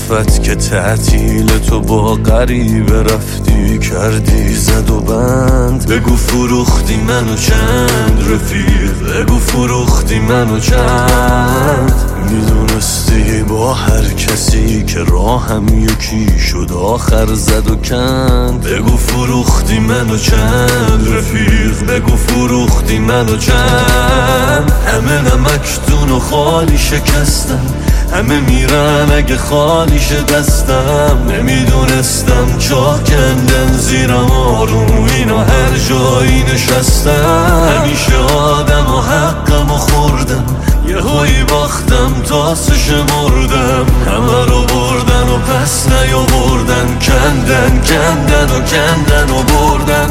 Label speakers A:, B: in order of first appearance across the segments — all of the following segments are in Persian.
A: صدفت که تعطیل تو با غریبه رفتی کردی زد و بند. بگو فروختی منو چند رفیق، بگو فروختی منو چند. میدونستی با هر کسی که راهم یکی شد آخر زد و کند. بگو فروختی منو چند رفیق، بگو فروختی منو چند. همه نمکتون و خالی شکستم، همه میرن اگه خالیش دستم. نمیدونستم جا کندن زیرم آروم اینا هر جایی نشستم. همیشه آدم و حقم و خوردم، یه هایی باختم تاسش مردم. همه رو بردن و پس نیاوردن، کندن کندن و کندن و بردن.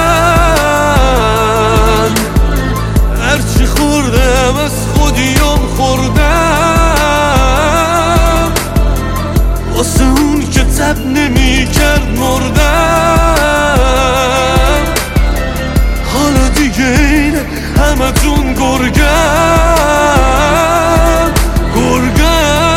A: من هرچی خوردم از خودیم خوردم، واسه اون که تب نمی کرد مردم. حالا دیگه اینه همه تون گرگم گرگم.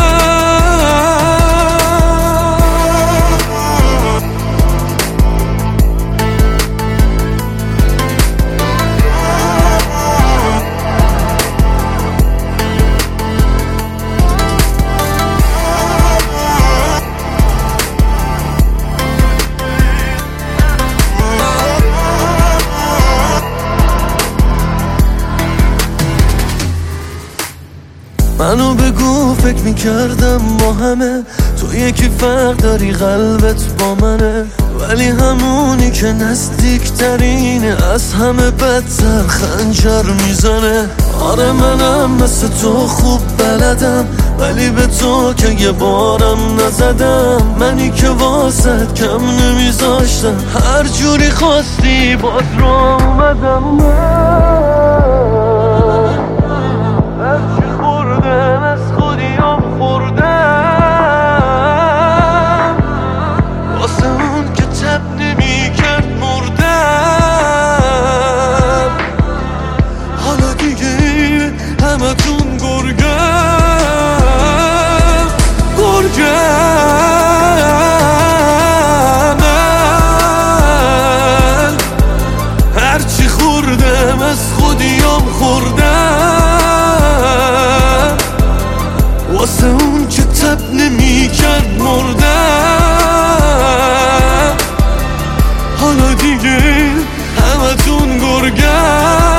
A: منو بگو فکر میکردم با همه تو یکی فرق داری قلبت با منه، ولی همونی که نزدیکترینه از همه بدتر خنجر میزنه. آره منم مثل تو خوب بلدم، ولی به تو که یه بارم نزدم. منی که واسد کم نمیذاشتم، هر جوری خواستی باز رو اومدم. هرچی خوردم از خودیم خوردم، واسه اون که تب نمی کرد مردم. حالا دیگه همه تون گرگم گرگم. من هرچی خوردم از خودیم خوردم، واسه اون که تب نمی کرد مردم. حالا دیگه همه تون گرگم